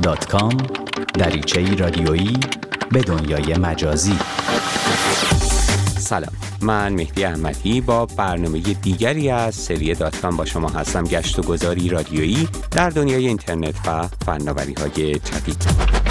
podcast.com دریچه‌ای رادیویی به دنیای مجازی. سلام، من مهدی احمدی با برنامه دیگری از سری .com با شما هستم. گشت و گذاری رادیویی در دنیای اینترنت و فناوری‌های جدید.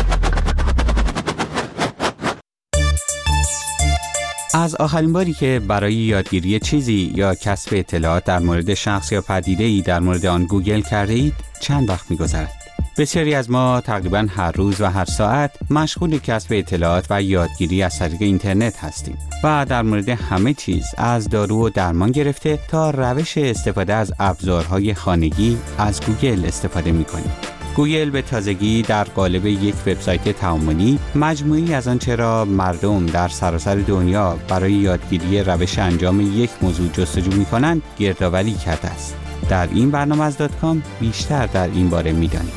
از آخرین باری که برای یادگیری چیزی یا کسب اطلاعات در مورد شخص یا پدیده‌ای در مورد آن گوگل کرده اید چند وقت می‌گذرد؟ بسیاری از ما تقریباً هر روز و هر ساعت مشغول کسب اطلاعات و یادگیری از طریق اینترنت هستیم و در مورد همه چیز از دارو و درمان گرفته تا روش استفاده از ابزارهای خانگی از گوگل استفاده می‌کنیم. گوگل به تازگی در قالب یک وبسایت تعاملی مجموعی از آنچه را مردم در سراسر دنیا برای یادگیری روش انجام یک موضوع جستجو می‌کنند گردآوری کرده است. در این برنامه از .com بیشتر در این باره می‌دانیم.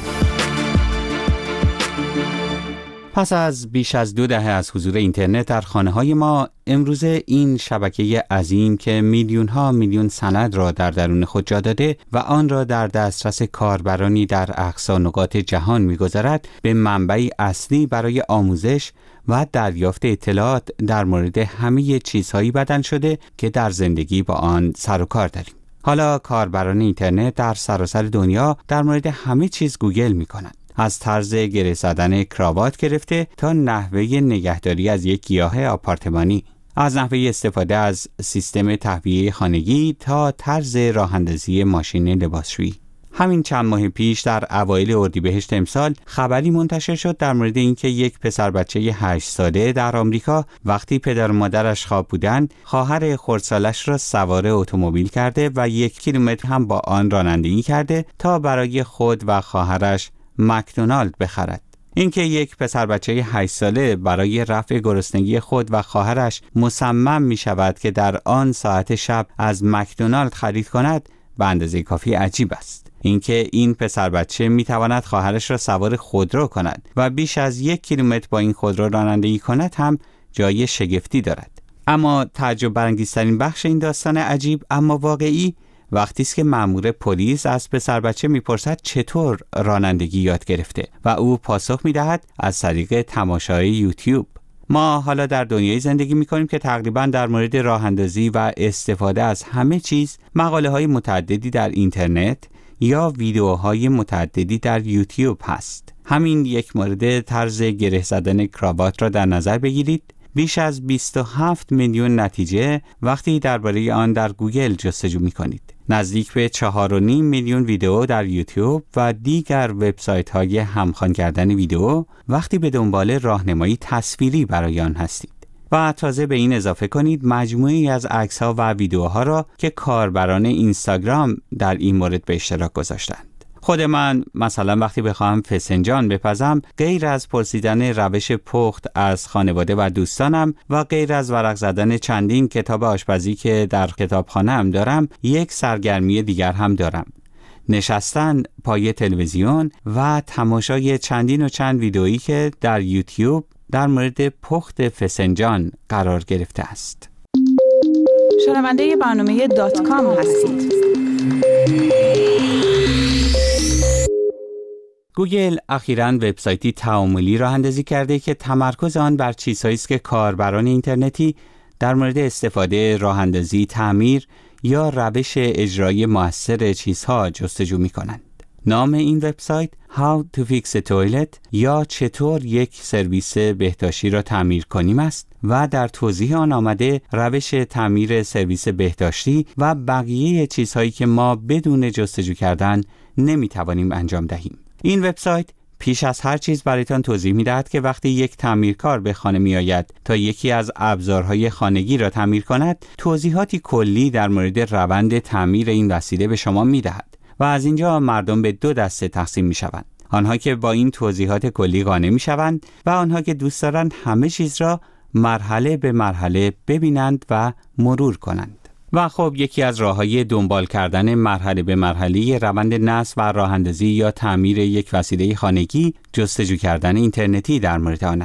پس از بیش از 2 دهه از حضور اینترنت در خانه‌های ما، امروزه این شبکه عظیم که میلیون‌ها میلیون سند را در درون خود جا داده و آن را در دسترس کاربرانی در اقصا نقاط جهان می‌گذارد، به منبعی اصلی برای آموزش و دریافت اطلاعات در مورد همه چیزهایی بدل شده که در زندگی با آن سر و کار داریم. حالا کاربران اینترنت در سراسر دنیا در مورد همه چیز گوگل می‌کنند. از طرز گره زدن کراوات گرفته تا نحوه نگهداری از یک گیاه آپارتمانی، از نحوه استفاده از سیستم تهویه خانگی تا طرز راه‌اندازی ماشین لباسشویی. همین چند ماه پیش در اوایل اردیبهشت امسال خبری منتشر شد در مورد اینکه یک پسر بچه 8 ساله در آمریکا وقتی پدر و مادرش خواب بودند، خواهر خردسالش را سوار اتومبیل کرده و 1 کیلومتر هم با آن رانندگی کرده تا برای خود و خواهرش مکدونالد بخرد. اینکه یک پسر بچه 8 ساله برای رفع گرسنگی خود و خواهرش مصمم می شود که در آن ساعت شب از مکدونالد خرید کند به اندازه کافی عجیب است. اینکه این پسر بچه می تواند خواهرش را سوار خودرو کند و بیش از 1 کیلومتر با این خودرو رانندگی کند هم جای شگفتی دارد. اما تعجب برانگیزترین بخش این داستان عجیب اما واقعی وقتی است که مأمور پلیس از پسر بچه میپرسد چطور رانندگی یاد گرفته و او پاسخ میدهد از طریق تماشای یوتیوب. ما حالا در دنیای زندگی میکنیم که تقریبا در مورد راه اندازی و استفاده از همه چیز مقاله های متعددی در اینترنت یا ویدیوهای متعددی در یوتیوب هست. همین یک مورد طرز گره زدن کراوات را در نظر بگیرید. بیش از 27 میلیون نتیجه وقتی درباره آن در گوگل جستجو می‌کنید. نزدیک به 4.5 میلیون ویدیو در یوتیوب و دیگر وبسایت‌های همخوان کردن ویدیو وقتی به دنبال راهنمایی تصویری برای آن هستید. و تازه به این اضافه کنید مجموعی از عکس‌ها و ویدیوها را که کاربران اینستاگرام در این مورد به اشتراک گذاشتند. خود من مثلا وقتی بخواهم فسنجان بپزم، غیر از پرسیدن روش پخت از خانواده و دوستانم و غیر از ورق زدن چندین کتاب آشپزی که در کتابخانه‌ام دارم، یک سرگرمی دیگر هم دارم: نشستن پای تلویزیون و تماشای چندین و چند ویدئویی که در یوتیوب در مورد پخت فسنجان قرار گرفته است. شنونده برنامه .com هستید. گوگل اخیراً وبسایتی تعاملی راه اندازی کرده که تمرکز آن بر چیزهایی است که کاربران اینترنتی در مورد استفاده، راه اندازی، تعمیر یا روش اجرایی مؤثر چیزها جستجو می‌کنند. نام این وبسایت How to Fix a Toilet یا چطور یک سرویس بهداشتی را تعمیر کنیم است و در توضیح آن آمده روش تعمیر سرویس بهداشتی و بقیه چیزهایی که ما بدون جستجو کردن نمی‌توانیم انجام دهیم. این وبسایت پیش از هر چیز برایتان توضیح می‌دهد که وقتی یک تعمیرکار به خانه می‌آید تا یکی از ابزارهای خانگی را تعمیر کند، توضیحاتی کلی در مورد روند تعمیر این وسیله به شما می‌دهد و از اینجا مردم به 2 دسته تقسیم می‌شوند: آنها که با این توضیحات کلی قانع می‌شوند و آنها که دوست دارند همه چیز را مرحله به مرحله ببینند و مرور کنند. و خب یکی از راه‌های دنبال کردن مرحله به مرحله روند نصب و راه‌اندازی یا تعمیر یک وسیله خانگی جستجو کردن اینترنتی در مورد آن است.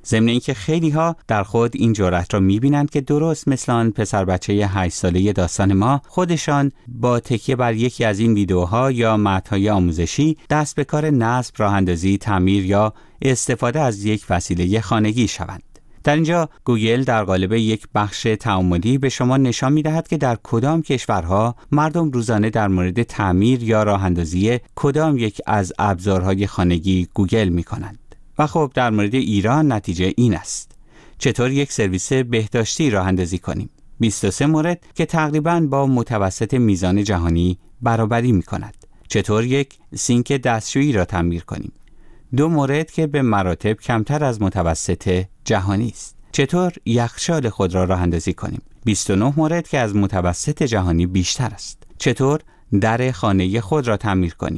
ضمن اینکه خیلی ها در خود این جرأت را می‌بینند که درست مثل آن پسر بچه 8 ساله داستان ما، خودشان با تکیه بر یکی از این ویدیوها یا متن‌های آموزشی دست به کار نصب، راه‌اندازی، تعمیر یا استفاده از یک وسیله خانگی شوند. در اینجا گوگل در قالب یک بخش تعاملی به شما نشان می‌دهد که در کدام کشورها مردم روزانه در مورد تعمیر یا راه‌اندازی کدام یک از ابزارهای خانگی گوگل می‌کنند. و خب در مورد ایران نتیجه این است. چطور یک سرویس بهداشتی راه اندازی کنیم؟ 23 مورد که تقریباً با متوسط میزان جهانی برابری می کند. چطور یک سینک دستشویی را تعمیر کنیم؟ 2 مورد که به مراتب کمتر از متوسط جهانی است. چطور یخچال خود را راه اندازی کنیم؟ 29 مورد که از متوسط جهانی بیشتر است. چطور در خانه خود را تعمیر کنیم؟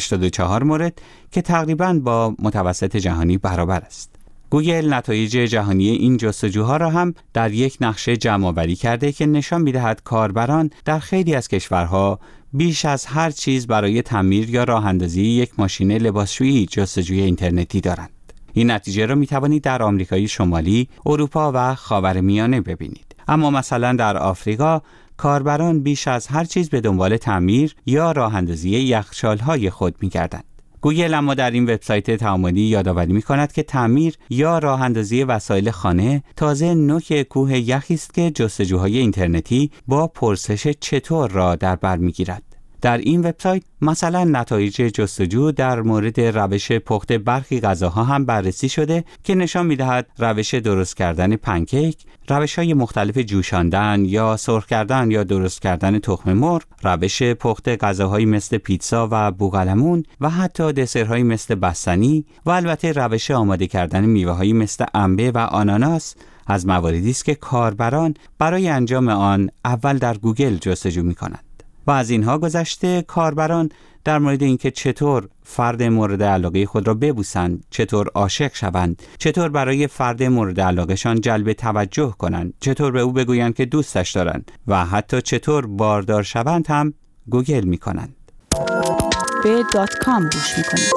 84 مورد که تقریباً با متوسط جهانی برابر است. گوگل نتایج جهانی این جستجوها را هم در یک نقشه جمع‌آوری کرده که نشان می‌دهد کاربران در خیلی از کشورها بیش از هر چیز برای تعمیر یا راه‌اندازی یک ماشین لباسشویی جستجوی اینترنتی دارند. این نتیجه را می‌توانید در آمریکای شمالی، اروپا و خاورمیانه ببینید. اما مثلا در آفریقا کاربران بیش از هر چیز به دنبال تعمیر یا راه‌اندازی یخچال‌های خود می‌گردند. گوگل اما در این وبسایت تعاملی یادآوری می‌کند که تعمیر یا راه‌اندازی وسایل خانه تازه نوک کوه یخی است که جستجوهای اینترنتی با پرسش چطور را در بر می‌گیرد. در این وبسایت مثلا نتایج جستجو در مورد روش پخت برخی غذاها هم بررسی شده که نشان می‌دهد روش درست کردن پنکیک، روش‌های مختلف جوشاندن یا سرخ کردن یا درست کردن تخم مرغ، روش پخت غذاهایی مثل پیتزا و بوقلمون و حتی دسرهایی مثل بستنی و البته روش آماده کردن میوه‌هایی مثل انبه و آناناس از مواردی است که کاربران برای انجام آن اول در گوگل جستجو می‌کنند. و از اینها گذشته کاربران در مورد اینکه چطور فرد مورد علاقه خود را ببوسند، چطور عاشق شوند، چطور برای فرد مورد علاقهشان جلب توجه کنند، چطور به او بگویند که دوستش دارند و حتی چطور باردار شوند هم گوگل می‌کنند. به .com گوش می‌کنید.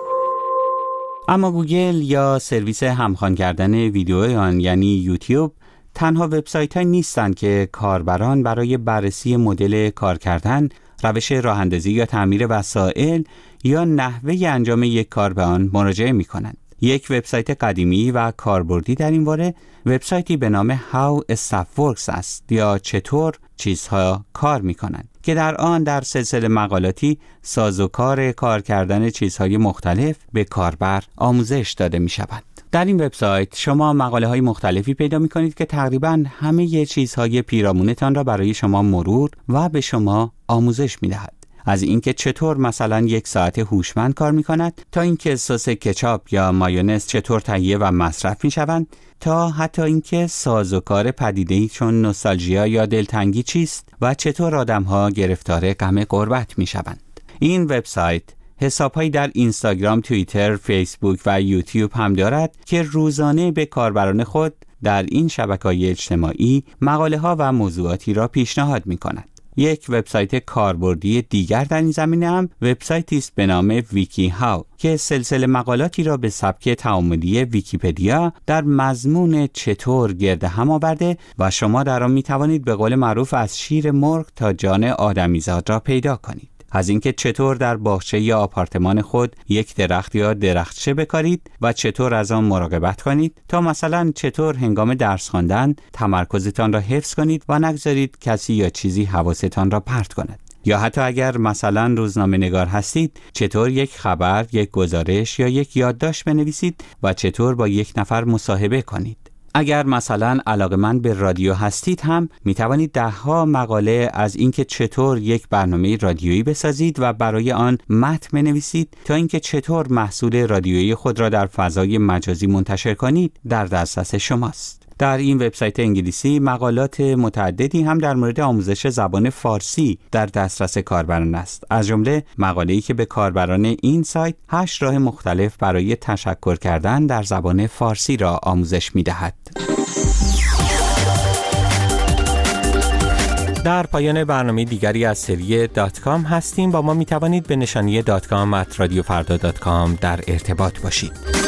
اما گوگل یا سرویس همخوان کردن ویدیوی آن یعنی یوتیوب تنها وبسایت‌هایی نیستند که کاربران برای بررسی مدل کار کردن، روش راه‌اندازی یا تعمیر وسایل یا نحوه انجام یک کار به آن مراجعه می‌کنند. یک وبسایت قدیمی و کاربردی در این باره وبسایتی به نام How Stuff Works است یا چطور چیزها کار می‌کنند که در آن در سلسله مقالاتی سازوکار کار کردن چیزهای مختلف به کاربر آموزش داده می‌شود. در این وبسایت شما مقاله‌های مختلفی پیدا می‌کنید که تقریباً همه چیزهای پیرامونتان را برای شما مرور و به شما آموزش می‌دهد. از اینکه چطور مثلا یک ساعت هوشمند کار می‌کند تا اینکه سس کچاپ یا مایونز چطور تهیه و مصرف می‌شوند تا حتی اینکه سازوکار پدیده‌ای چون نوستالژیا یا دلتنگی چیست و چطور آدم‌ها گرفتار غم غربت می‌شوند. این وبسایت حساب‌هایی در اینستاگرام، توییتر، فیسبوک و یوتیوب هم دارد که روزانه به کاربران خود در این شبکه‌های اجتماعی مقاله‌ها و موضوعاتی را پیشنهاد می‌کند. یک وبسایت کاربردی دیگر در این زمینه هم وبسایتی است به نام ویکی هاو که سلسله مقالاتی را به سبک تعاملی ویکی‌پدیا در مضمون چطور گرد هم آورده و شما در آن می‌توانید به قول معروف از شیر مرغ تا جان آدمیزاد را پیدا کنید. از اینکه چطور در باغچه یا آپارتمان خود یک درخت یا درختچه بکارید و چطور از آن مراقبت کنید تا مثلا چطور هنگام درس خواندن تمرکزتان را حفظ کنید و نگذارید کسی یا چیزی حواستان را پرت کند. یا حتی اگر مثلا روزنامه نگار هستید چطور یک خبر، یک گزارش یا یک یادداشت بنویسید و چطور با یک نفر مصاحبه کنید. اگر مثلا علاقه‌مند به رادیو هستید هم می توانید 10 مقاله از اینکه چطور یک برنامه رادیویی بسازید و برای آن متن بنویسید تا اینکه چطور محصول رادیویی خود را در فضای مجازی منتشر کنید در دسترس شماست. در این وبسایت انگلیسی مقالات متعددی هم در مورد آموزش زبان فارسی در دسترس کاربران است. از جمله مقاله‌ای که به کاربران این سایت 8 راه مختلف برای تشکر کردن در زبان فارسی را آموزش می‌دهد. در پایان برنامه دیگری از سری .com هستیم. با ما می‌توانید به نشانی .com@radiofarda.com در ارتباط باشید.